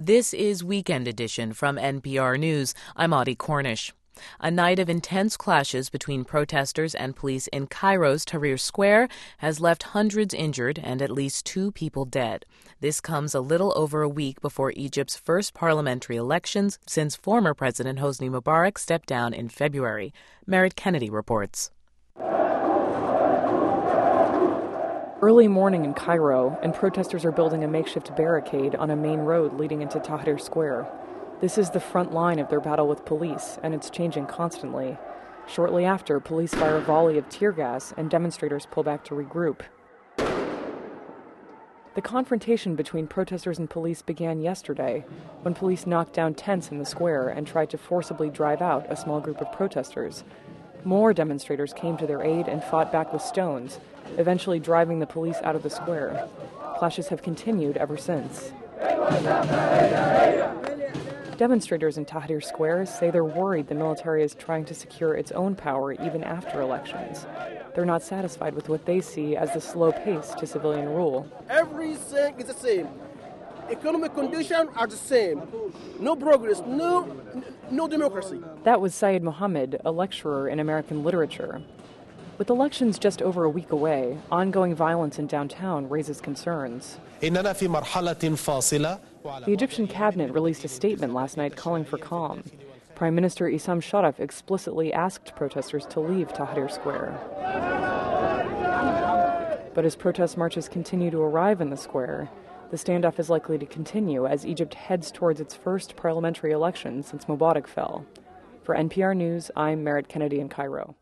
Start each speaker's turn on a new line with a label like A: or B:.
A: This is Weekend Edition from NPR News. I'm Audie Cornish. A night of intense clashes between protesters and police in Cairo's Tahrir Square has left hundreds injured and at least 2 people dead. This comes a little over a week before Egypt's first parliamentary elections since former President Hosni Mubarak stepped down in February. Merritt Kennedy reports.
B: Early morning in Cairo, and protesters are building a makeshift barricade on a main road leading into Tahrir Square. This is the front line of their battle with police, and it's changing constantly. Shortly after, police fire a volley of tear gas, and demonstrators pull back to regroup. The confrontation between protesters and police began yesterday, when police knocked down tents in the square and tried to forcibly drive out a small group of protesters. More demonstrators came to their aid and fought back with stones, eventually driving the police out of the square. Clashes have continued ever since. Demonstrators in Tahrir Square say they're worried the military is trying to secure its own power even after elections. They're not satisfied with what they see as the slow pace to civilian rule.
C: Everything is the same. Economic conditions are the same. No progress, no democracy.
B: That was Syed Mohammed, a lecturer in American literature. With elections just over a week away, ongoing violence in downtown raises concerns. The Egyptian cabinet released a statement last night calling for calm. Prime Minister Issam Sharaf explicitly asked protesters to leave Tahrir Square. But as protest marches continue to arrive in the square, the standoff is likely to continue as Egypt heads towards its first parliamentary election since Mubarak fell. For NPR News, I'm Merritt Kennedy in Cairo.